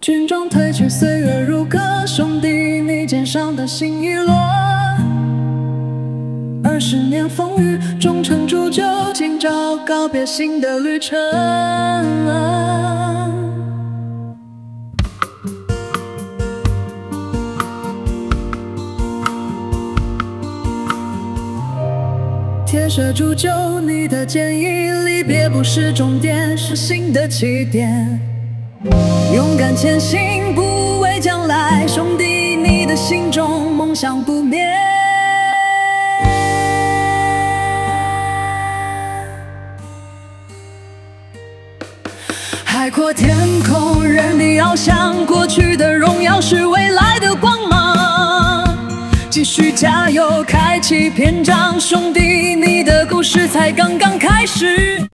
军中褪去岁月如歌，兄弟你肩上的心已落。20年风雨，终成铸就，今朝告别新的旅程。铁血铸就你的建议，离别不是终点，是新的起点。勇敢前行，不畏将来，兄弟你的心中梦想不灭。海阔天空，任你翱翔，过去的荣耀是未来的光芒。继续加油，开启篇章，兄弟你的故事才刚刚开始。